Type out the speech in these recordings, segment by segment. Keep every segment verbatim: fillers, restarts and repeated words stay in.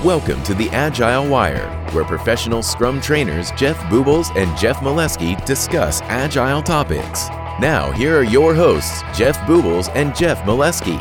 Welcome to the Agile Wire, where professional Scrum trainers Jeff Boobles and Jeff Molesky discuss Agile topics. Now, here are your hosts, Jeff Boobles and Jeff Molesky.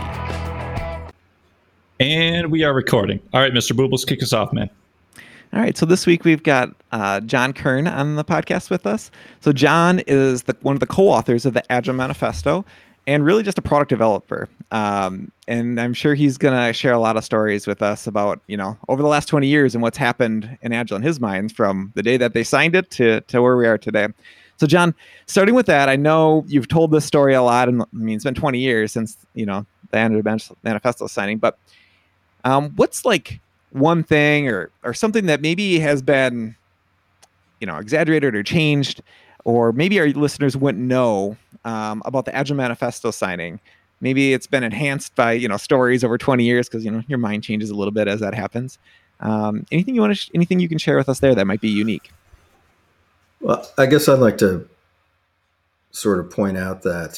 And we are recording. All right, Mister Boobles, kick us off, man. All right, so this week we've got uh, John Kern on the podcast with us. So John is the, one of the co-authors of the Agile Manifesto and really just a product developer. Um, and I'm sure he's going to share a lot of stories with us about, you know, over the last twenty years and what's happened in Agile in his mind from the day that they signed it to, to where we are today. So John, starting with that, I know you've told this story a lot, and I mean, it's been twenty years since, you know, the Agile Manifesto signing, but um, what's like one thing or or something that maybe has been, you know, exaggerated or changed, or maybe our listeners wouldn't know um, about the Agile Manifesto signing? Maybe it's been enhanced by, you know, stories over twenty years because, you know, your mind changes a little bit as that happens. Um, anything you want to, sh- anything you can share with us there that might be unique? Well, I guess I'd like to sort of point out that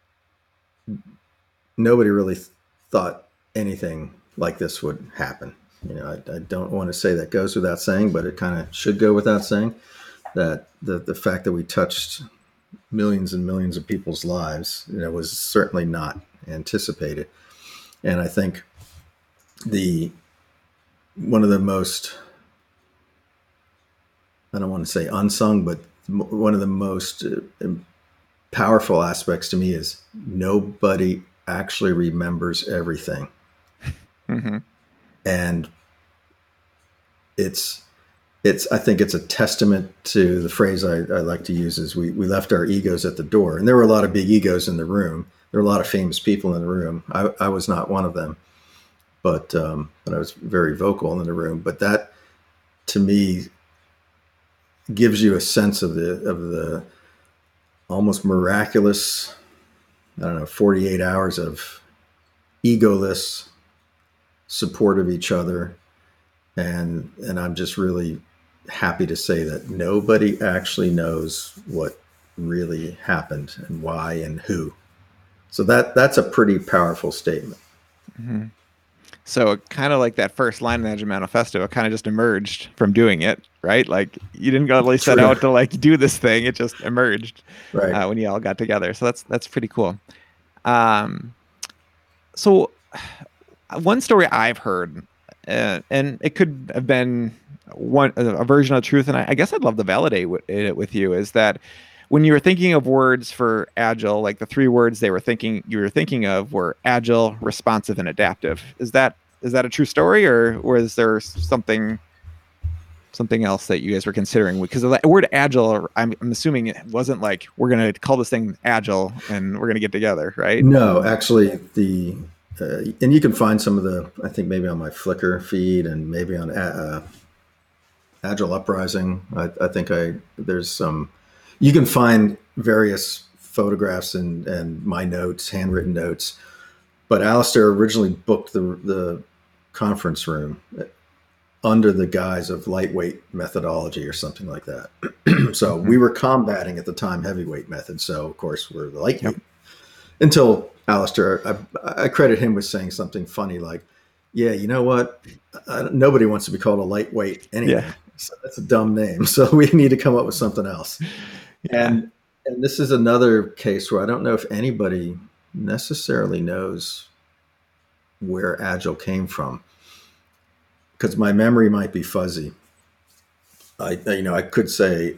nobody really th- thought anything like this would happen. You know, I, I don't want to say that goes without saying, but it kind of should go without saying that the, the fact that we touched millions and millions of people's lives, you know, was certainly not anticipated. And I think the one of the most, I don't want to say unsung, but one of the most uh, powerful aspects to me is nobody actually remembers everything. Mm-hmm. And it's, it's, I think it's a testament to the phrase I, I like to use is we, we left our egos at the door. And there were a lot of big egos in the room. There were a lot of famous people in the room. I, I was not one of them, but, um, but I was very vocal in the room. But that, to me, gives you a sense of the, of the almost miraculous, I don't know, forty-eight hours of egoless support of each other. And, and I'm just really happy to say that nobody actually knows what really happened and why and who. So that, that's a pretty powerful statement. Mm-hmm. So kind of like that first line in the Agile Manifesto, it kind of just emerged from doing it, right? Like you didn't really set True. out to like do this thing. It just emerged Right. uh, when you all got together. So that's, that's pretty cool. Um, so one story I've heard, uh, and it could have been one a version of truth, and I, I guess I'd love to validate w- it with you, is that when you were thinking of words for Agile, like the three words they were thinking you were thinking of were agile, responsive, and adaptive. Is that is that a true story, or or is there something something else that you guys were considering? Because the word agile, I'm, I'm assuming it wasn't like we're going to call this thing agile and we're going to get together, right? No, actually, the uh, and you can find some of the, I think maybe on my Flickr feed and maybe on uh, Agile Uprising. I, I think I there's some. You can find various photographs and, and my notes, handwritten notes. But Alistair originally booked the the conference room under the guise of lightweight methodology or something like that. So mm-hmm. we were combating at the time heavyweight method. So of course we're the lightweight. Yep. Until Alistair, I, I credit him with saying something funny like, "Yeah, you know what? I, nobody wants to be called a lightweight anyway. Yeah. So that's a dumb name. So we need to come up with something else." Yeah. And and this is another case where I don't know if anybody necessarily knows where Agile came from, because my memory might be fuzzy. I, you know, I could say,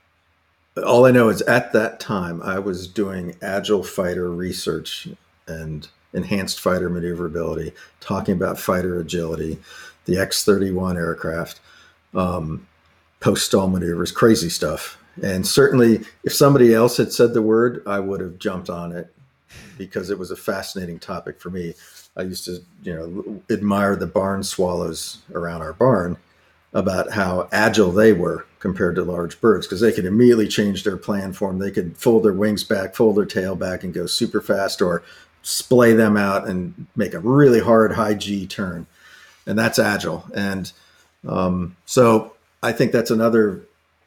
all I know is at that time I was doing Agile fighter research and enhanced fighter maneuverability, talking about fighter agility, the X thirty-one aircraft, um, post-stall maneuvers, crazy stuff. And certainly if somebody else had said the word, I would have jumped on it because it was a fascinating topic for me. I used to, you know, admire the barn swallows around our barn about how agile they were compared to large birds, because they could immediately change their plan form. They could fold their wings back, fold their tail back and go super fast, or splay them out and make a really hard high G turn. And that's agile. And um, so I think that's another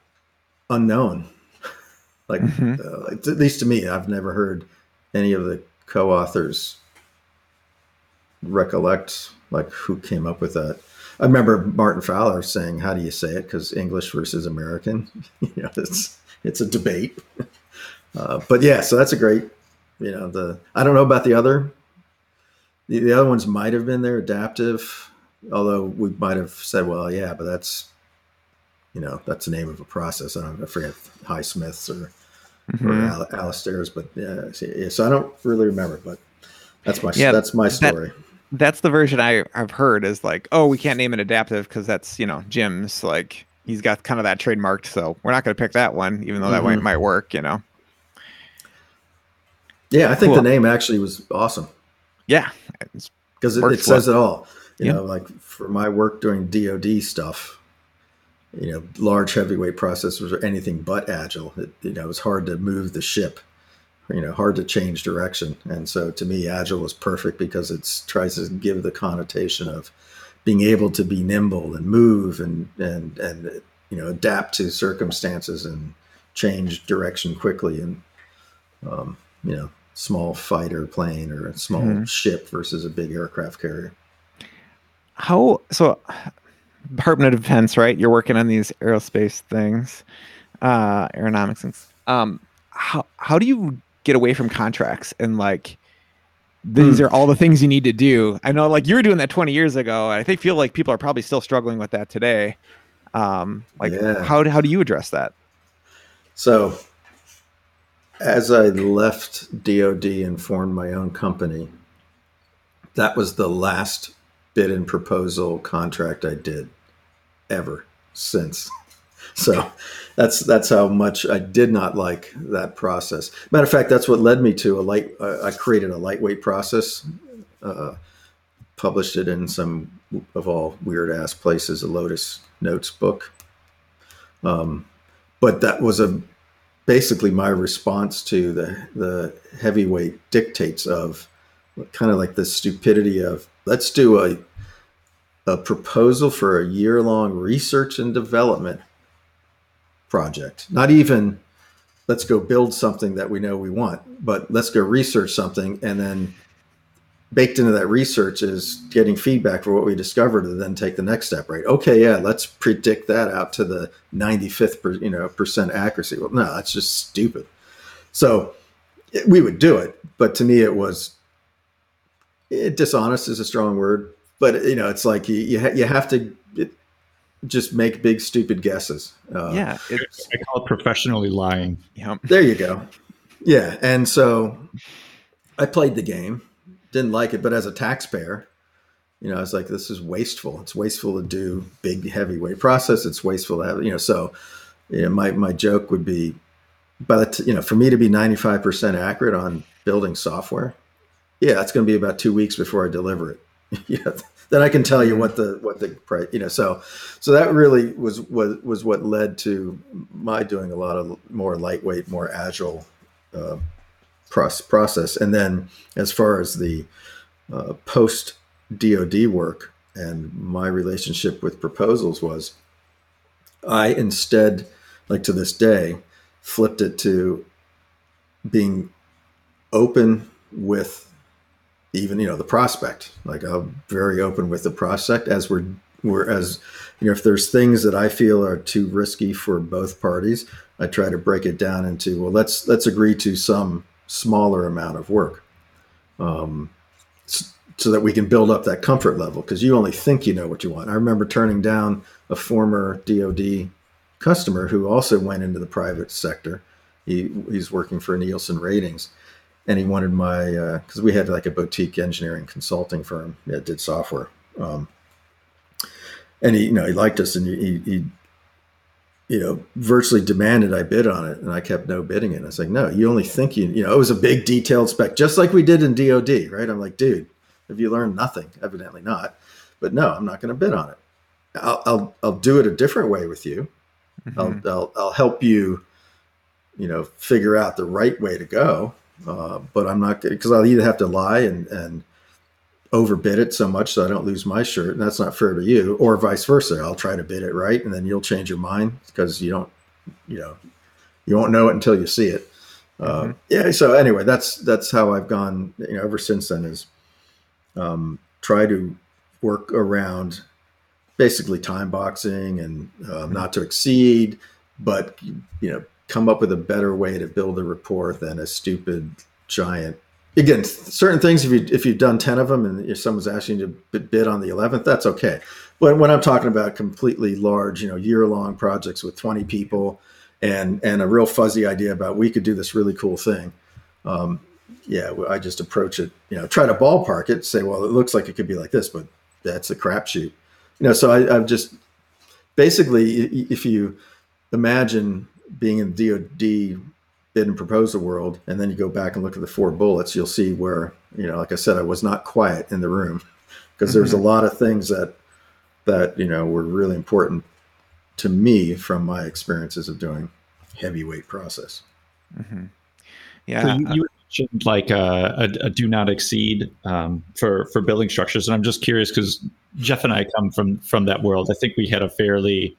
unknown, like mm-hmm. uh, at least to me. I've never heard any of the co-authors recollect like who came up with that. I remember Martin Fowler saying, "How do you say it?" Because English versus American, you know, it's it's a debate. Uh, but yeah, so that's a great, you know, the I don't know about the other. The, the other ones might have been there adaptive, although we might have said, well, yeah, but that's, you know, that's the name of a process. I don't I forget Highsmith's or mm-hmm. or Al- Alistair's, but yeah, so, so I don't really remember, but that's my yeah, that's my story. That, that's the version I, I've heard is like, oh, we can't name it adaptive because that's, you know, Jim's, like he's got kind of that trademarked, so we're not going to pick that one, even though mm-hmm. that might, might work, you know. Yeah, I think cool. the name actually was awesome. Yeah, because it, it says it all. You yeah. know, like for my work doing D O D stuff, you know, large heavyweight processors are anything but agile. It, you know, it's hard to move the ship. You know, hard to change direction. And so to me, agile is perfect because it tries to give the connotation of being able to be nimble and move and, and, and, you know, adapt to circumstances and change direction quickly. And, um, you know, small fighter plane or a small mm-hmm. ship versus a big aircraft carrier. How, so Department of Defense, right? You're working on these aerospace things, uh, aeronautics. And, um, how, how do you get away from contracts and like these mm. are all the things you need to do? I know like you were doing that twenty years ago. I think feel like people are probably still struggling with that today. Um, like yeah. how, how do you address that? So as I left D O D and formed my own company, that was the last bid and proposal contract I did ever since. So that's that's how much I did not like that process. Matter of fact, that's what led me to a light. Uh, I created a lightweight process, uh, published it in some of all weird ass places, a Lotus Notes book. Um, but that was a basically my response to the the heavyweight dictates of kind of like the stupidity of let's do a a proposal for a year long research and development project. Not even let's go build something that we know we want, but let's go research something, and then baked into that research is getting feedback for what we discovered and then take the next step, right? Okay, yeah, let's predict that out to the ninety-fifth per, you know, percent accuracy. Well, no, that's just stupid. So it, we would do it, but to me it was it, dishonest is a strong word, but you know, it's like you you, ha- you have to it, just make big stupid guesses. Uh, yeah, it's, I call it professionally lying. Yeah, there you go. Yeah, and so I played the game, didn't like it, but as a taxpayer, you know, I was like, this is wasteful. It's wasteful to do big heavyweight process. It's wasteful to have, you know. So, you know, my my joke would be, but you know, for me to be ninety-five percent accurate on building software, yeah, it's going to be about two weeks before I deliver it. Yeah. Then I can tell you what the what the price, you know. So, so that really was was was what led to my doing a lot of more lightweight, more agile uh, process. And then, as far as the uh, post D O D work and my relationship with proposals was, I instead, like to this day, flipped it to being open with. Even, you know, the prospect, like I'm very open with the prospect as we're, we're as, you know, if there's things that I feel are too risky for both parties, I try to break it down into, well, let's, let's agree to some smaller amount of work um, so that we can build up that comfort level. Cause you only think you know what you want. I remember turning down a former D O D customer who also went into the private sector. He, he's working for Nielsen Ratings. And he wanted my, because uh, we had like a boutique engineering consulting firm that did software. Um, and he, you know, he liked us and he, he, you know, virtually demanded I bid on it. And I kept no bidding it. And I was like, no, you only think you, you know, it was a big detailed spec, just like we did in D O D, right? I'm like, dude, have you learned nothing? Evidently not. But no, I'm not going to bid on it. I'll, I'll, I'll do it a different way with you. Mm-hmm. I'll, I'll, I'll help you, you know, figure out the right way to go. Uh, but I'm not, because I'll either have to lie and, and overbid it so much so I don't lose my shirt, and that's not fair to you, or vice versa. I'll try to bid it right, and then you'll change your mind because you don't, you know, you won't know it until you see it. Uh, mm-hmm. Yeah. So anyway, that's that's how I've gone. You know, ever since then is um, try to work around basically time boxing and uh, not to exceed, but you know, come up with a better way to build a rapport than a stupid giant. Again, certain things, if you if you've done ten of them and if someone's asking you to bid on the eleventh, that's okay. But when I'm talking about completely large, you know, year long projects with twenty people and and a real fuzzy idea about we could do this really cool thing, um, yeah, I just approach it, you know, try to ballpark it, say, well, it looks like it could be like this, but that's a crapshoot. You know, so I, I've just basically, if you imagine being in the D O D bid and proposal world, and then you go back and look at the four bullets, you'll see where, you know, like I said, I was not quiet in the room because there's mm-hmm. a lot of things that, that, you know, were really important to me from my experiences of doing heavyweight process. Mm-hmm. Yeah. So you, you mentioned like a, a, a do not exceed um, for, for building structures. And I'm just curious because Jeff and I come from, from that world. I think we had a fairly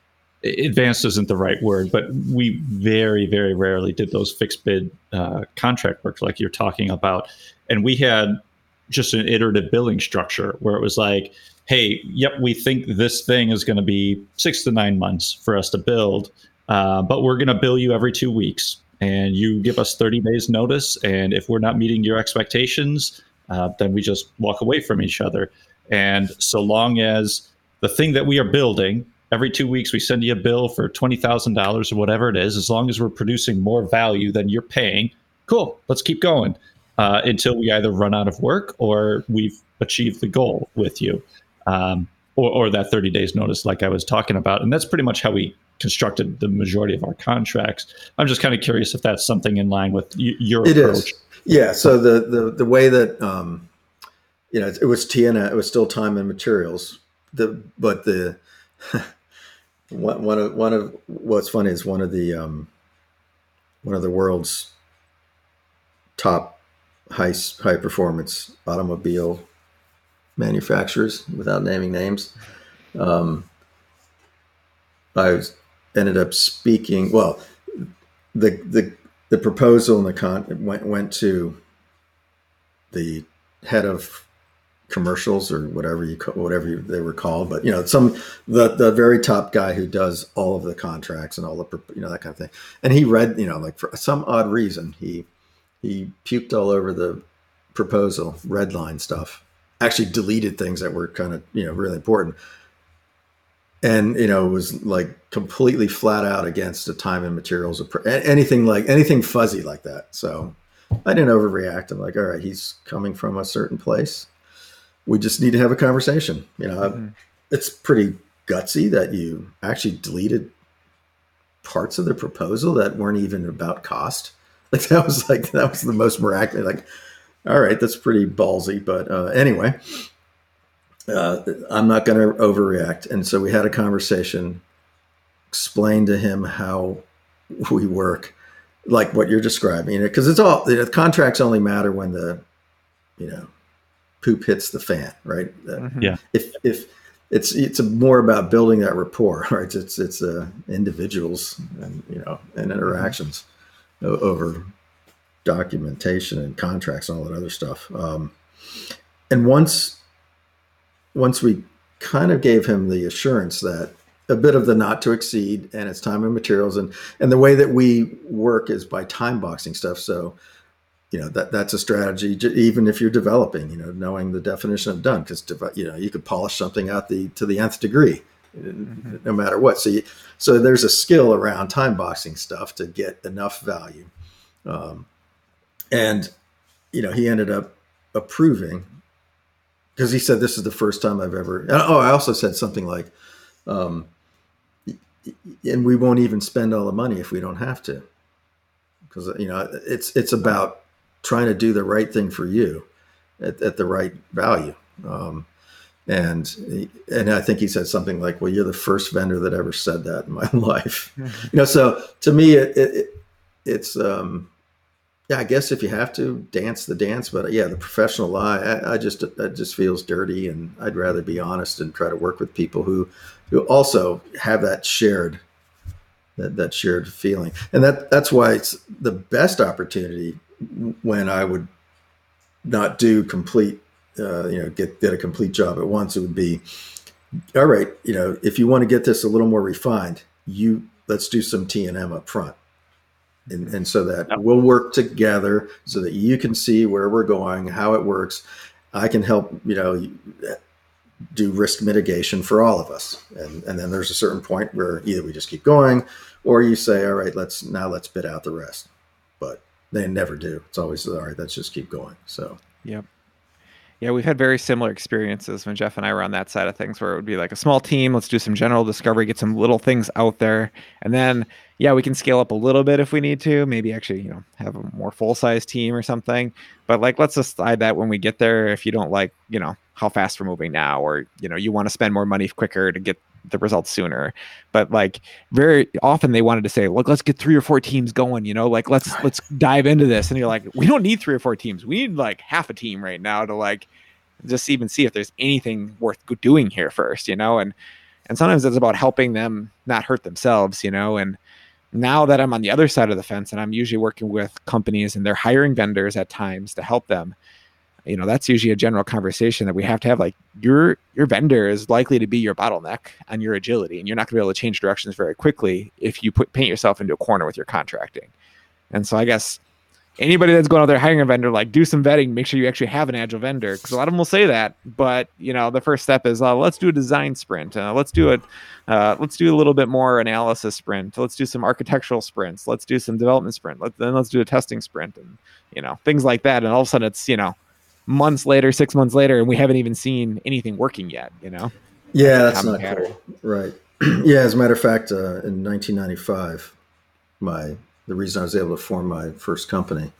advanced isn't the right word, but we very, very rarely did those fixed bid uh, contract work like you're talking about. And we had just an iterative billing structure where it was like, hey, yep, we think this thing is going to be six to nine months for us to build, uh, but we're going to bill you every two weeks. And you give us thirty days notice. And if we're not meeting your expectations, uh, then we just walk away from each other. And so long as the thing that we are building, every two weeks we send you a bill for twenty thousand dollars or whatever it is, as long as we're producing more value than you're paying, cool, let's keep going uh, until we either run out of work or we've achieved the goal with you, um, or, or that thirty days notice like I was talking about. And that's pretty much how we constructed the majority of our contracts. I'm just kind of curious if that's something in line with y- your it approach. Is. Yeah, so the, the, the way that, um, you know, it was T and A, it was still time and materials, the, but the... One, one of one of what's funny is one of the um, one of the world's top high high performance automobile manufacturers, without naming names. Um, I was, ended up speaking. Well, the the the proposal and the con went went to the head of commercials or whatever you whatever you, they were called, but you know, some the the very top guy who does all of the contracts and all the, you know, that kind of thing. And he read, you know, like for some odd reason, he he puked all over the proposal, red line stuff, actually deleted things that were kind of, you know, really important, and you know, was like completely flat out against the time and materials, anything like anything fuzzy like that. So I didn't overreact. I'm like, all right, he's coming from a certain place. We just need to have a conversation. You know, mm-hmm. It's pretty gutsy that you actually deleted parts of the proposal that weren't even about cost. Like that was like, that was the most miraculous. Like, all right, that's pretty ballsy. But uh, anyway, uh, I'm not going to overreact. And so we had a conversation, explained to him how we work, like what you're describing, because it's all, you know, contracts only matter when the, you know, poop hits the fan, right? Mm-hmm. Yeah. If if it's it's more about building that rapport, right? It's it's uh, individuals and, you know, and interactions mm-hmm. over documentation and contracts and all that other stuff. Um, and once once we kind of gave him the assurance that a bit of the not to exceed and it's time and materials, and and the way that we work is by time boxing stuff. So, you know, that that's a strategy, even if you're developing, you know, knowing the definition of done, because, you know, you could polish something out the to the nth degree, mm-hmm. no matter what. So, you, so there's a skill around time boxing stuff to get enough value. Um, and, you know, he ended up approving because he said, this is the first time I've ever, oh, I also said something like, um, and we won't even spend all the money if we don't have to. Because, you know, it's, it's about trying to do the right thing for you at, at the right value. Um, and, and I think he said something like, well, you're the first vendor that ever said that in my life. Mm-hmm. You know, so to me, it, it, it's, um, yeah, I guess if you have to dance the dance, but yeah, the professional lie, I, I just, it just feels dirty, and I'd rather be honest and try to work with people who, who also have that shared, that, that shared feeling. And that, that's why it's the best opportunity when I would not do complete, uh, you know, get, get a complete job at once. It would be all right, you know, if you want to get this a little more refined, you let's do some T and M up front. And, and so that we'll work together so that you can see where we're going, how it works. I can help, you know, do risk mitigation for all of us. And, and then there's a certain point where either we just keep going or you say, all right, let's now let's bid out the rest. But they never do. It's always, all right, let's just keep going. So, yep. Yeah, we've had very similar experiences when Jeff and I were on that side of things, where it would be like a small team. Let's do some general discovery, get some little things out there. And then, yeah, we can scale up a little bit if we need to, maybe actually, you know, have a more full size team or something. But like, let's decide that when we get there, if you don't like, you know, how fast we're moving now, or, you know, you want to spend more money quicker to get the results sooner. But like very often they wanted to say, look, let's get three or four teams going, you know, like let's let's dive into this. And you're like, we don't need three or four teams. We need like half a team right now to like just even see if there's anything worth doing here first, you know. And and sometimes it's about helping them not hurt themselves, you know. And now that I'm on the other side of the fence and I'm usually working with companies and they're hiring vendors at times to help them, you know, that's usually a general conversation that we have to have. Like your your vendor is likely to be your bottleneck on your agility, and you're not going to be able to change directions very quickly if you put paint yourself into a corner with your contracting. And so I guess anybody that's going out there hiring a vendor, like do some vetting, make sure you actually have an agile vendor, because a lot of them will say that. But you know, the first step is uh, let's do a design sprint. Uh, let's do it. Uh, let's do a little bit more analysis sprint. Let's do some architectural sprints. Let's do some development sprint. Let, then let's do a testing sprint, and you know, things like that. And all of a sudden, it's you know. months later, six months later, and we haven't even seen anything working yet, you know? Yeah, that's, that's not pattern. Cool. Right. Yeah, as a matter of fact, uh, in nineteen ninety-five, my the reason I was able to form my first company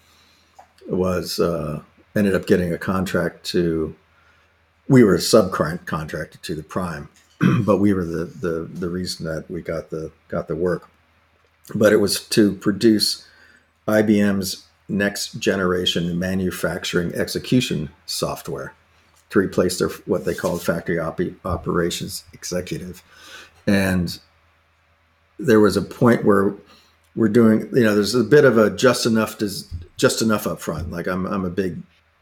was uh, ended up getting a contract to, we were a subcontractor to the prime, but we were the, the the reason that we got the got the work. But it was to produce I B M's next generation manufacturing execution software to replace their what they called factory op- operations executive. And there was a point where we're doing, you know, there's a bit of a just enough to, just enough up front. Like I'm I'm a big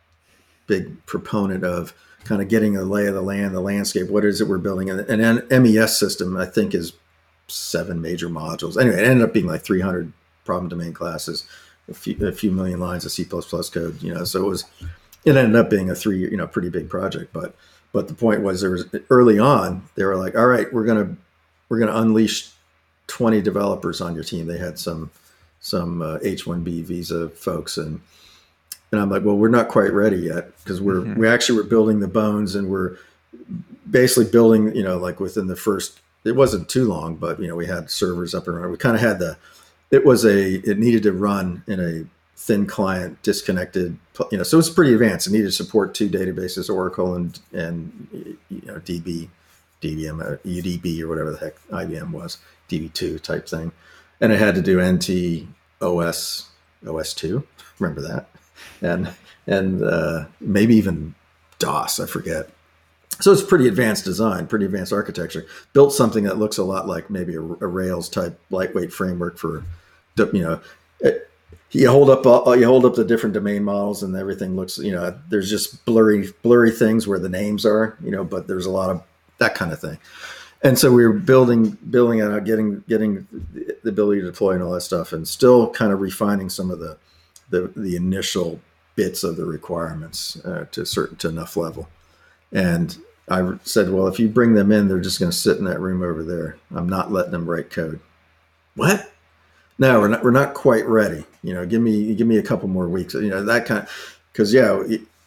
big proponent of kind of getting a lay of the land, the landscape. What is it we're building? And an M E S system, I think, is seven major modules. Anyway, it ended up being like three hundred problem domain classes. A few, a few million lines of C plus plus code, you know, so it was, it ended up being a three, you know, pretty big project. But, but the point was there was early on, they were like, all right, we're going to, we're going to unleash twenty developers on your team. They had some, some uh, H one B visa folks. And, and I'm like, well, we're not quite ready yet because we're, mm-hmm. we actually were building the bones and we're basically building, you know, like within the first, it wasn't too long, but, you know, we had servers up and running. We kind of had the, It was a, it needed to run in a thin client, disconnected, you know, so it's pretty advanced. It needed to support two databases, Oracle and, and, you know, D B, D B M, U D B or whatever the heck I B M was, D B two type thing. And it had to do N T, O S, O S two, remember that? And, and uh, maybe even DOS, I forget. So it's pretty advanced design, pretty advanced architecture. Built something that looks a lot like maybe a, a Rails type lightweight framework for, you know, it, you hold up uh, you hold up the different domain models and everything looks, you know, there's just blurry blurry things where the names are, you know, but there's a lot of that kind of thing. And so we were building building it out, getting getting the ability to deploy and all that stuff, and still kind of refining some of the the, the initial bits of the requirements uh, to a certain to enough level. And I said, well, if you bring them in, they're just going to sit in that room over there. I'm not letting them write code. What? No, we're not. We're not quite ready. You know, give me give me a couple more weeks. You know, that kind of, because yeah,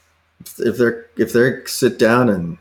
if they're if they sit down and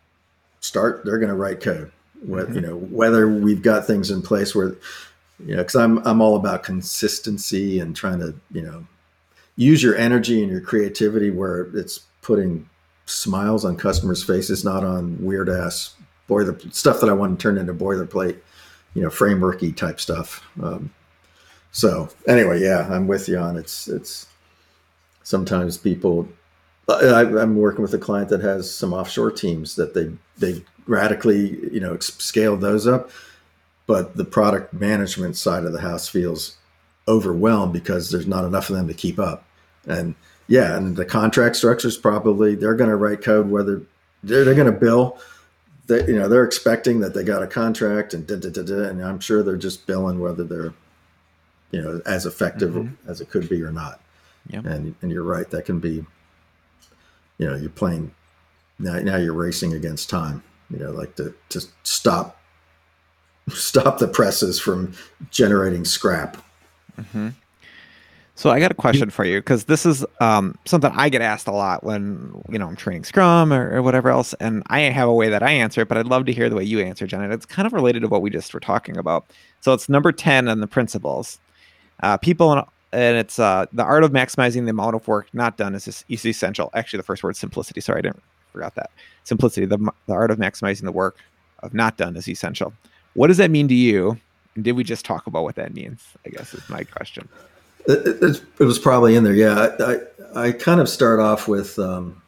start, they're going to write code. What mm-hmm. you know, whether we've got things in place where, you know, because I'm I'm all about consistency and trying to, you know, use your energy and your creativity where it's putting smiles on customers' faces, not on weird ass boiler stuff that I want to turn into boilerplate, you know, frameworky type stuff. Um, so anyway, yeah, I'm with you on it's, it's sometimes people, I, I'm working with a client that has some offshore teams that they, they radically, you know, scaled those up, but the product management side of the house feels overwhelmed because there's not enough of them to keep up. And yeah, and the contract structures probably, they're going to write code, whether they're, they're going to bill they, you know, they're expecting that they got a contract and da, da, da, da, and I'm sure they're just billing whether they're, you know, as effective mm-hmm. as it could be or not. Yep. And and you're right, that can be, you know, you're playing now. Now you're racing against time. You know, like to to stop stop the presses from generating scrap. Mm-hmm. So I got a question for you, because this is um, something I get asked a lot when, you know, I'm training Scrum or, or whatever else, and I have a way that I answer it, but I'd love to hear the way you answer, Jen. And it's kind of related to what we just were talking about. So it's number ten on the principles. Uh, people, in, and it's uh, the art of maximizing the amount of work not done is, is essential. Actually, the first word is simplicity. Sorry, I didn't forgot that. Simplicity, the, the art of maximizing the work of not done is essential. What does that mean to you? And did we just talk about what that means? I guess is my question. It, it, it was probably in there. Yeah. I, I, I kind of start off with um,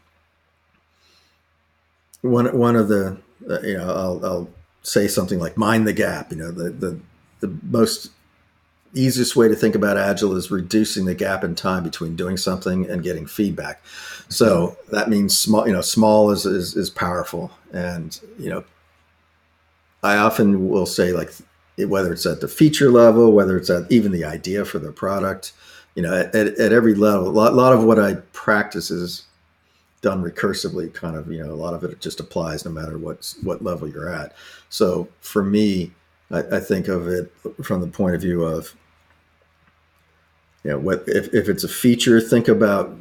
one, one of the, uh, you know, I'll, I'll say something like mind the gap. You know, the, the, the most easiest way to think about Agile is reducing the gap in time between doing something and getting feedback. So that means small, you know, small is, is, is powerful. And, you know, I often will say, like, whether it's at the feature level, whether it's at even the idea for the product, you know, at, at every level, a lot, lot of what I practice is done recursively, kind of, you know, a lot of it just applies no matter what, what level you're at. So for me, I, I think of it from the point of view of, you know, what, if, if it's a feature, think about,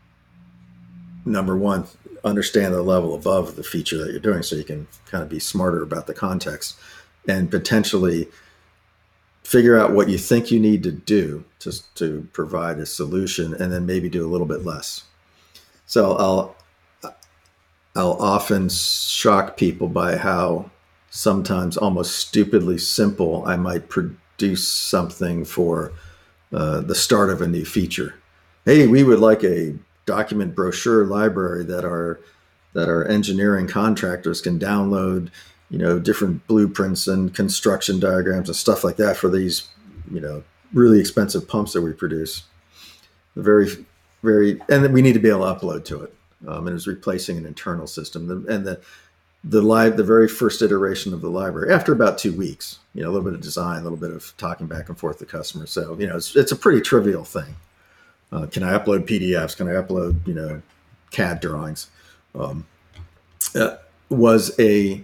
number one, understand the level above the feature that you're doing so you can kind of be smarter about the context, and potentially figure out what you think you need to do to, to provide a solution, and then maybe do a little bit less. So I'll, I'll often shock people by how sometimes almost stupidly simple I might produce something for uh, the start of a new feature. Hey, we would like a document brochure library that our that our engineering contractors can download, you know, different blueprints and construction diagrams and stuff like that for these, you know, really expensive pumps that we produce. The very, very, and then we need to be able to upload to it. Um, and it was replacing an internal system. And the the live, the very first iteration of the library, after about two weeks, you know, a little bit of design, a little bit of talking back and forth to customers. So, you know, it's it's a pretty trivial thing. Uh, can I upload P D Fs? Can I upload, you know, C A D drawings? Um, uh, was a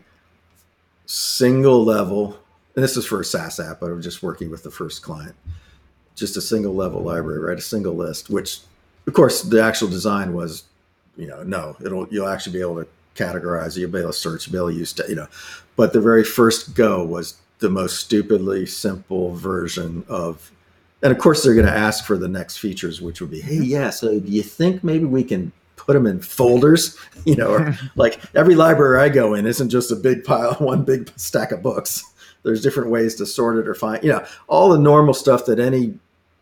single level, and this is for a SaaS app, but I was just working with the first client, just a single level library, right? A single list, which of course the actual design was, you know, no, it'll, you'll actually be able to categorize, you'll be able to search, you'll be able to use, you know, but the very first go was the most stupidly simple version of, and of course they're going to ask for the next features, which would be, hey, yeah, so do you think maybe we can put them in folders, you know, or like every library I go in isn't just a big pile, one big stack of books. There's different ways to sort it or find, you know, all the normal stuff that any,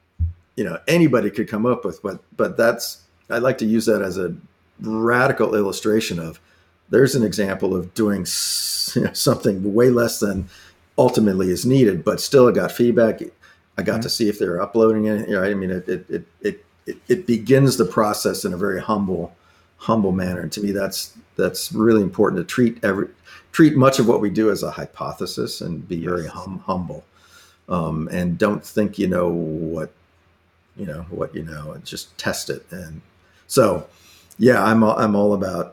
you know, anybody could come up with. But, but that's, I like to use that as a radical illustration of, there's an example of doing, you know, something way less than ultimately is needed, but still got feedback. I got mm-hmm. to see if they're uploading it. You know, I mean, it, it, it, it It, it begins the process in a very humble, humble manner. And to me, that's that's really important to treat every treat much of what we do as a hypothesis and be very hum, humble, um, and don't think you know what you know what you know, and just test it. And so, yeah, I'm all, I'm all about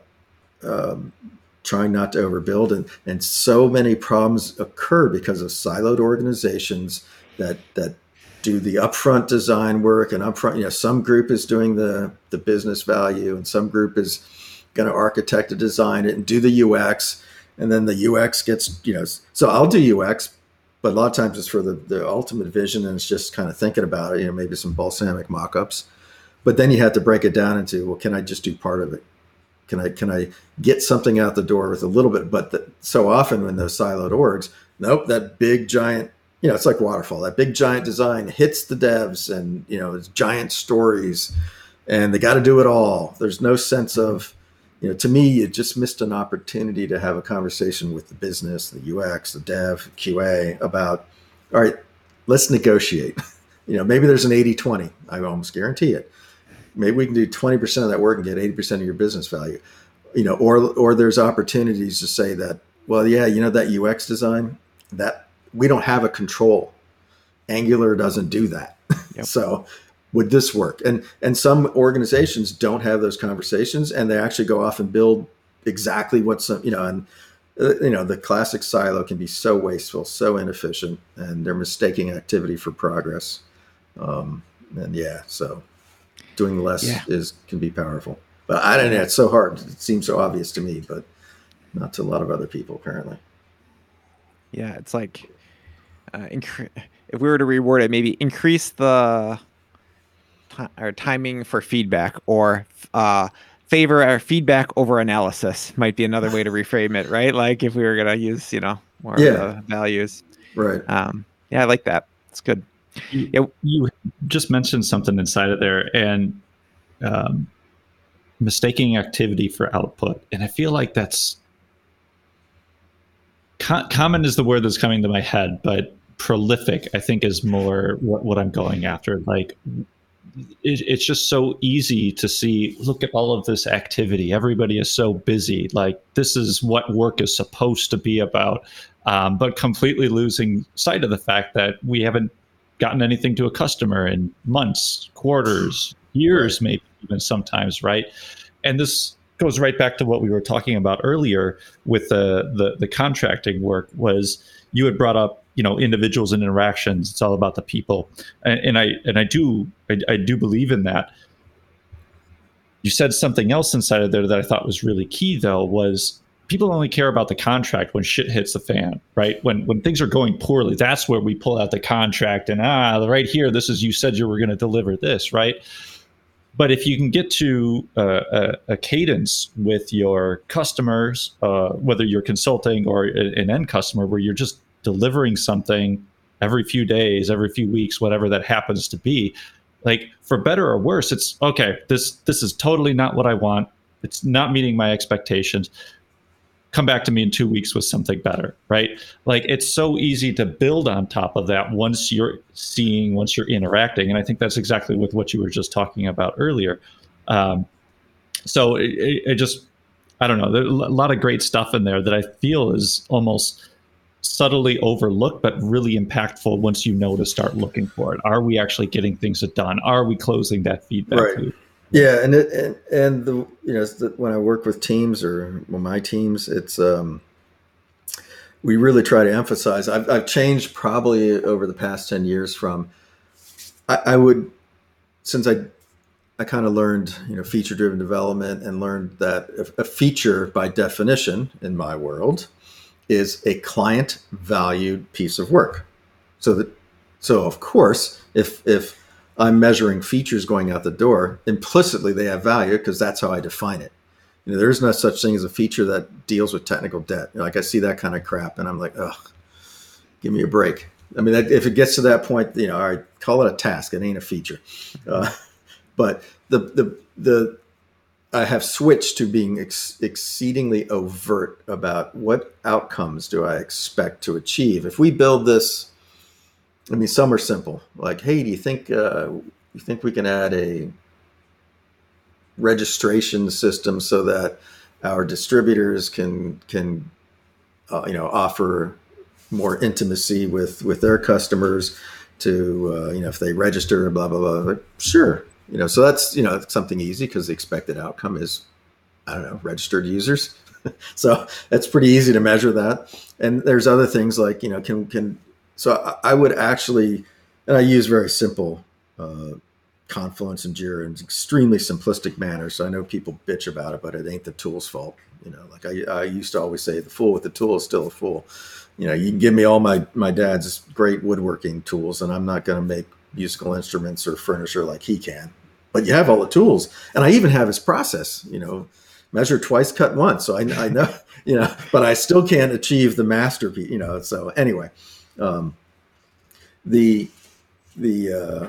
um, trying not to overbuild, and and so many problems occur because of siloed organizations that that. do the upfront design work and upfront, you know, some group is doing the, the business value and some group is going to architect and design it and do the U X. And then the U X gets, you know, so I'll do U X, but a lot of times it's for the, the ultimate vision and it's just kind of thinking about it, you know, maybe some balsamic mock-ups, but then you have to break it down into, well, can I just do part of it? Can I, can I get something out the door with a little bit, but the, so often when those siloed orgs, nope, that big giant, you know, it's like waterfall. That big giant design hits the devs, and you know, it's giant stories, and they got to do it all. There's no sense of, you know, to me, you just missed an opportunity to have a conversation with the business, the U X, the dev, Q A about, all right, let's negotiate. You know, maybe there's an eighty twenty. I almost guarantee it. Maybe we can do twenty percent of that work and get eighty percent of your business value. You know, or or there's opportunities to say that, well, yeah, you know, that U X design, that we don't have a control. Angular doesn't do that. Yep. So would this work? And and some organizations don't have those conversations, and they actually go off and build exactly what's, you know, and uh, you know, the classic silo can be so wasteful, so inefficient, and they're mistaking activity for progress. Um, and yeah, so doing less yeah. is can be powerful. But I don't know, it's so hard. It seems so obvious to me, but not to a lot of other people apparently. Yeah, it's like uh, incre- if we were to reward it, maybe increase the t- or timing for feedback, or uh, favor our feedback over analysis might be another way to reframe it, right? Like if we were going to use, you know, more yeah. of the values. Right. Um, yeah, I like that. It's good. You, yeah. you just mentioned something inside of there, and um, mistaking activity for output. And I feel like that's co- common is the word that's coming to my head, but prolific, I think, is more what, what I'm going after. Like, it, it's just so easy to see, look at all of this activity. Everybody is so busy. Like, this is what work is supposed to be about. Um, but completely losing sight of the fact that we haven't gotten anything to a customer in months, quarters, years, right. maybe even sometimes, right? And this goes right back to what we were talking about earlier with the, the the contracting work. Was you had brought up, you know, individuals and interactions. It's all about the people, and, and I and I do I, I do believe in that. You said something else inside of there that I thought was really key, though, was people only care about the contract when shit hits the fan, right? When when things are going poorly, that's where we pull out the contract and, ah, right here, this is, you said you were going to deliver this, right? But if you can get to uh, a, a cadence with your customers, uh, whether you're consulting or an end customer, where you're just delivering something every few days, every few weeks, whatever that happens to be, like, for better or worse, it's, okay, this this is totally not what I want. It's not meeting my expectations. Come back to me in two weeks with something better, right? Like, it's so easy to build on top of that once you're seeing, once you're interacting. And I think that's exactly with what you were just talking about earlier. Um, so it, it just, I don't know, there's a lot of great stuff in there that I feel is almost subtly overlooked, but really impactful once you know to start looking for it. Are we actually getting things done? Are we closing that feedback right. loop? Yeah, and it, and and the you know the, when I work with teams or well, my teams, it's um, we really try to emphasize. I've I've changed probably over the past ten years from I, I would since I I kind of learned you know feature driven development and learned that a, a feature by definition in my world is a client valued piece of work. So that so of course if if I'm measuring features going out the door, implicitly they have value because that's how I define it. You know, there's no such thing as a feature that deals with technical debt. You know, like I see that kind of crap and I'm like, ugh, give me a break. I mean, that, if it gets to that point, you know, all right, call it a task. It ain't a feature. Uh, but the, the, the, I have switched to being ex- exceedingly overt about what outcomes do I expect to achieve. If we build this, I mean, some are simple, like, hey, do you think uh, you think we can add a registration system so that our distributors can can uh, you know offer more intimacy with with their customers to uh, you know if they register, blah blah blah. Like, sure, you know, so that's you know something easy because the expected outcome is I don't know registered users, so that's pretty easy to measure that. And there's other things like you know can can. So I would actually, and I use very simple uh, Confluence and Jira in an extremely simplistic manner. So I know people bitch about it, but it ain't the tool's fault. You know, like I, I used to always say, the fool with the tool is still a fool. You know, you can give me all my, my dad's great woodworking tools, and I'm not going to make musical instruments or furniture like he can. But you have all the tools, and I even have his process. You know, measure twice, cut once. So I, I know, you know, but I still can't achieve the masterpiece. You know, so anyway. Um, the, the, uh,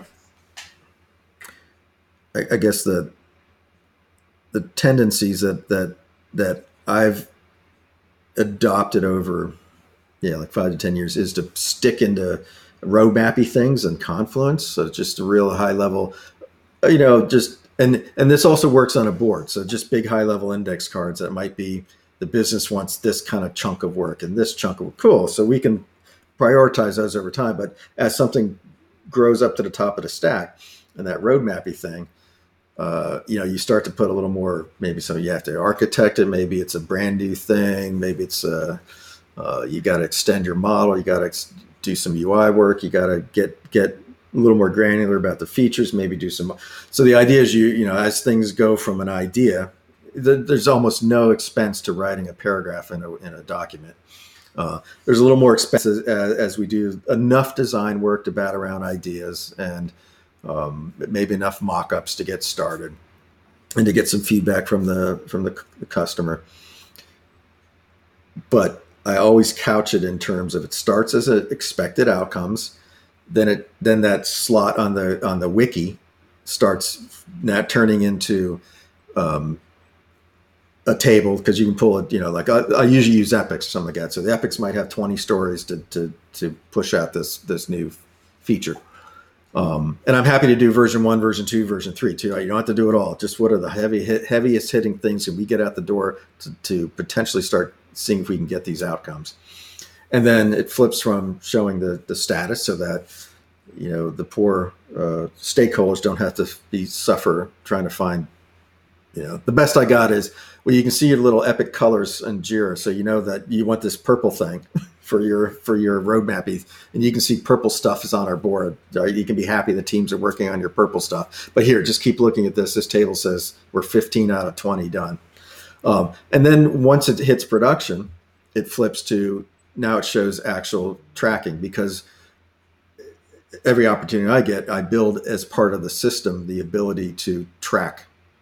I, I guess the, the tendencies that, that, that I've adopted over, yeah, like five to ten years is to stick into roadmappy things and Confluence. So just a real high level, you know, just, and, and this also works on a board. So just big high level index cards that might be the business wants this kind of chunk of work and this chunk of work. Cool. So we can prioritize those over time. But as something grows up to the top of the stack and that roadmappy thing, uh, you know, you start to put a little more, maybe so you have to architect it. Maybe it's a brand new thing. Maybe it's a, uh, you got to extend your model. You got to ex- do some U I work. You got to get, get a little more granular about the features, maybe do some. So the idea is you, you know, as things go from an idea, there's almost no expense to writing a paragraph in a, in a document. Uh, there's a little more expense as, as we do enough design work to bat around ideas and um, maybe enough mock-ups to get started and to get some feedback from the from the, the customer. But I always couch it in terms of it starts as a expected outcomes, then it then that slot on the on the wiki starts not turning into um, a table, because you can pull it, you know, like I, I usually use epics or something like that. So the epics might have twenty stories to to to push out this this new feature. Um, and I'm happy to do version one, version two, version three too. You don't have to do it all. Just what are the heavy hit, heaviest hitting things that we get out the door to, to potentially start seeing if we can get these outcomes. And then it flips from showing the the status so that, you know, the poor uh, stakeholders don't have to be suffer trying to find. You know, the best I got is, well, you can see your little epic colors in Jira, so you know that you want this purple thing for your for your roadmap, and you can see purple stuff is on our board. You can be happy the teams are working on your purple stuff. But here, just keep looking at this. This table says we're fifteen out of twenty done. Um, and then once it hits production, it flips to now it shows actual tracking, because every opportunity I get, I build as part of the system the ability to track.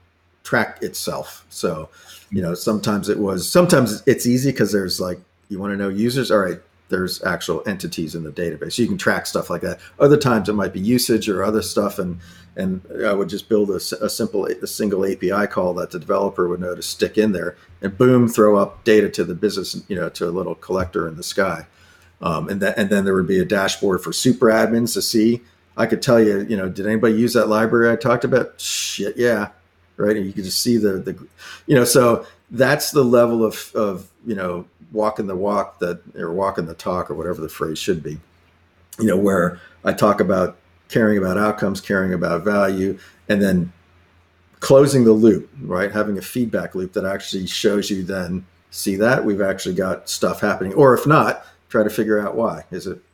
track itself. So, you know, sometimes it was, sometimes it's easy because there's like, you want to know users. All right, there's actual entities in the database. So you can track stuff like that. Other times it might be usage or other stuff. And, and I would just build a, a simple, a single A P I call that the developer would know to stick in there and boom, throw up data to the business, you know, to a little collector in the sky. Um, and that, and then there would be a dashboard for super admins to see. I could tell you, you know, did anybody use that library I talked about? Shit. Yeah. Right. And you can just see the, the, you know, so that's the level of, of, you know, walking the walk that, or walking the talk, or whatever the phrase should be, you know, where I talk about caring about outcomes, caring about value, and then closing the loop, right? Having a feedback loop that actually shows you then, see that we've actually got stuff happening, or if not, try to figure out why. Is it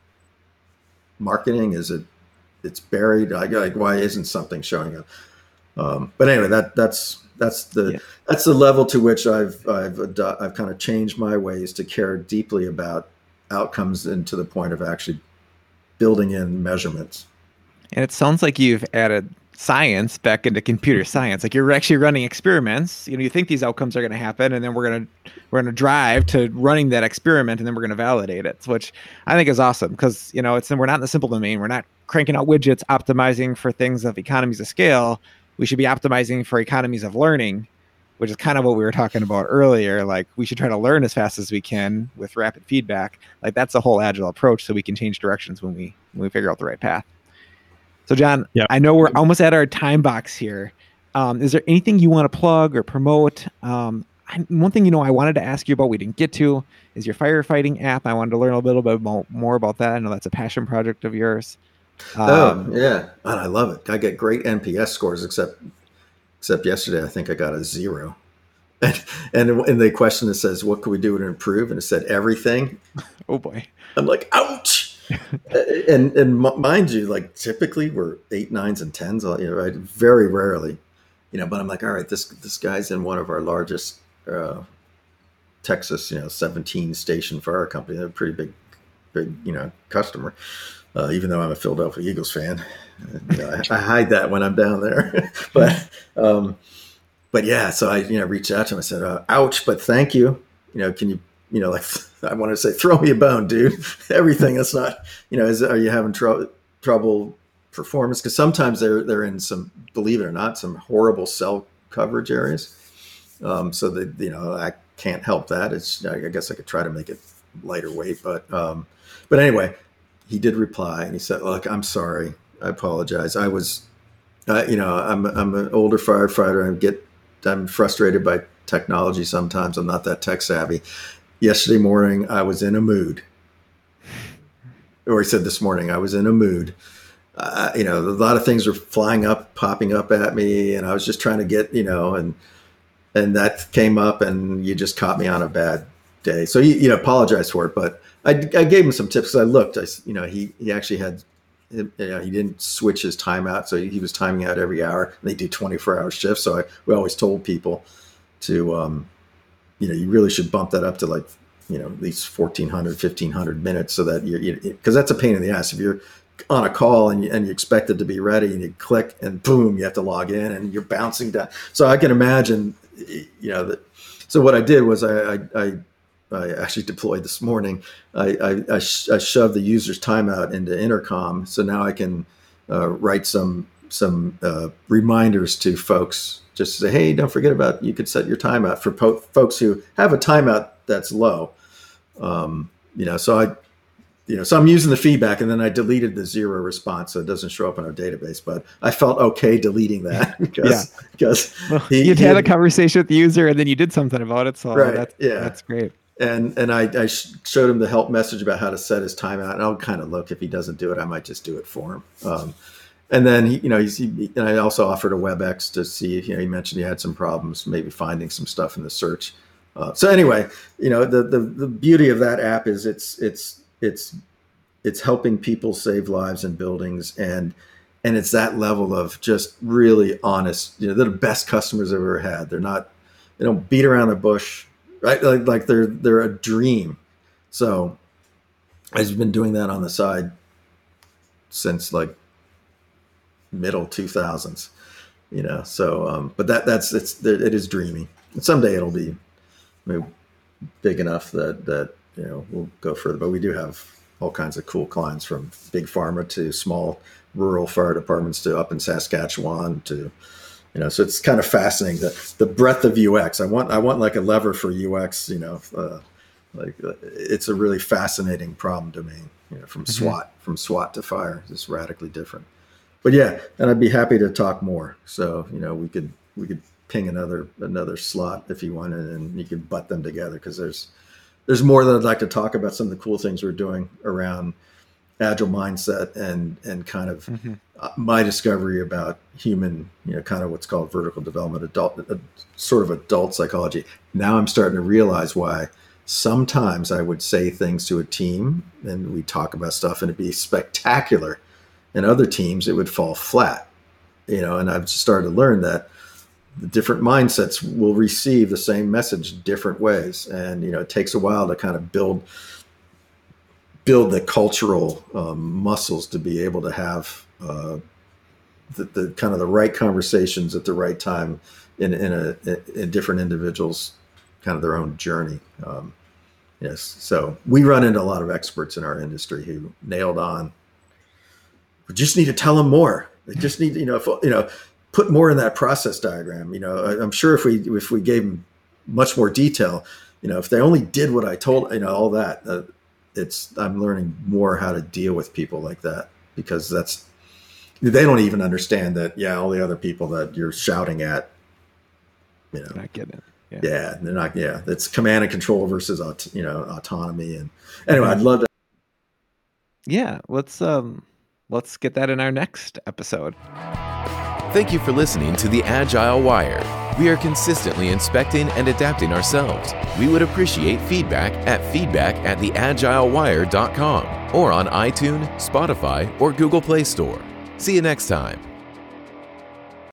marketing? Is it, it's buried? Like, like why isn't something showing up? Um, but anyway, that that's that's the yeah. that's the level to which I've I've adu- I've kind of changed my ways to care deeply about outcomes, and to the point of actually building in measurements. And it sounds like you've added science back into computer science. Like you're actually running experiments. You know, you think these outcomes are going to happen, and then we're gonna we're gonna drive to running that experiment, and then we're gonna validate it, which I think is awesome, because you know it's we're not in the simple domain. We're not cranking out widgets, optimizing for things of economies of scale. We should be optimizing for economies of learning, which is kind of what we were talking about earlier. Like we should try to learn as fast as we can with rapid feedback. Like that's the whole agile approach, so we can change directions when we when we figure out the right path. So John, yeah. I know we're almost at our time box here. Um, is there anything you want to plug or promote? Um, I, one thing, you know, I wanted to ask you about, we didn't get to, is your firefighting app. I wanted to learn a little bit about, more about that. I know that's a passion project of yours. Um, oh yeah, and I love it. I get great N P S scores, except except yesterday I think I got a zero. And and in the question it says, "What could we do to improve?" and it said everything. Oh boy, I'm like, ouch. and and mind you, like typically we're eight, nines, and tens. You know, right? Very rarely, you know. But I'm like, all right, this this guy's in one of our largest uh, Texas, you know, seventeen station fire company. They're a pretty big, big, you know, customer. Uh, even though I'm a Philadelphia Eagles fan, you know, I, I hide that when I'm down there. but, um, but yeah, so I, you know, reached out to him. I said, uh, "Ouch, but thank you. You know, can you, you know, like I wanted to say, throw me a bone, dude. Everything that's not, you know, is are you having trouble trouble performance? Because sometimes they're they're in some, believe it or not, some horrible cell coverage areas. Um, so that you know, I can't help that. It's I guess I could try to make it lighter weight, but um, but anyway." He did reply, and he said, "Look, I'm sorry. I apologize. I was, uh, you know, I'm I'm an older firefighter. I get, I'm frustrated by technology sometimes. I'm not that tech savvy. Yesterday morning, I was in a mood. Or I said this morning, I was in a mood. Uh, you know, a lot of things were flying up, popping up at me, and I was just trying to get, you know, and and that came up, and you just caught me on a bad day. So, you, you know, apologize for it, but I, I gave him some tips. I looked, I, you know, he, he actually had, you know, he didn't switch his time out. So he was timing out every hour. They do twenty-four hour shifts. So I, we always told people to, um, you know, you really should bump that up to like, you know, at least fourteen hundred, fifteen hundred minutes so that you're, you, because that's a pain in the ass. If you're on a call and you, and you expect it to be ready and you click and boom, you have to log in and you're bouncing down. So I can imagine, you know, that. So what I did was I, I, I, I actually deployed this morning. I, I, I, sh- I shoved the user's timeout into Intercom. So now I can uh, write some, some uh, reminders to folks just to say, hey, don't forget about, you could set your timeout for po- folks who have a timeout that's low. Um, you know, so I, you know, so I'm using the feedback, and then I deleted the zero response so it doesn't show up in our database. But I felt okay deleting that because yeah. because well, he, you'd he had had, a conversation with the user, and then you did something about it. So right, that's yeah. that's great. And and I, I showed him the help message about how to set his timeout, and I'll kind of look if he doesn't do it, I might just do it for him. Um, and then he, you know, he's, he, and I also offered a WebEx to see if, you know, he mentioned he had some problems, maybe finding some stuff in the search. Uh, so anyway, you know, the, the the beauty of that app is it's it's it's it's helping people save lives in buildings, and and it's that level of just really honest. You know, they're the best customers I've ever had. They're not, they don't beat around the bush, right? Like like they're they're a dream. So I've been doing that on the side since like middle two thousands, you know. So um, but that that's it's it is dreamy. And someday it'll be maybe big enough that that you know we'll go further. But we do have all kinds of cool clients, from big pharma to small rural fire departments to up in Saskatchewan to, you know, so it's kind of fascinating, the the breadth of U X. I want I want like a lever for U X, you know, uh, like uh, it's a really fascinating problem domain, you know, from Mm-hmm. SWAT, from SWAT to fire, it's radically different. But yeah, and I'd be happy to talk more. So, you know, we could we could ping another another slot if you wanted, and you could butt them together, because there's there's more that I'd like to talk about, some of the cool things we're doing around agile mindset and and kind of Mm-hmm. uh, my discovery about human, you know, kind of what's called vertical development, adult, uh, sort of adult psychology. Now I'm starting to realize why sometimes I would say things to a team and we talk about stuff and it'd be spectacular, and other teams it would fall flat, you know. And I've started to learn that the different mindsets will receive the same message different ways, and you know, it takes a while to kind of build build the cultural um, muscles to be able to have uh, the, the kind of the right conversations at the right time in in a in different individuals, kind of their own journey. Um, yes, so we run into a lot of experts in our industry who nailed on. We just need to tell them more. They just need, you know, if, you know, put more in that process diagram. You know, I, I'm sure if we if we gave them much more detail, you know, if they only did what I told, you know, all that. Uh, it's I'm learning more how to deal with people like that, because that's, they don't even understand that. Yeah, all the other people that you're shouting at, you know, Not getting it. Yeah. yeah, they're not. Yeah, it's command and control versus aut- you know autonomy. And anyway, I'd love to. Yeah. Let's um let's get that in our next episode. Thank you for listening to the Agile Wire. We are consistently inspecting and adapting ourselves. We would appreciate feedback at feedback at the agile wire dot com or on iTunes, Spotify, or Google Play Store. See you next time.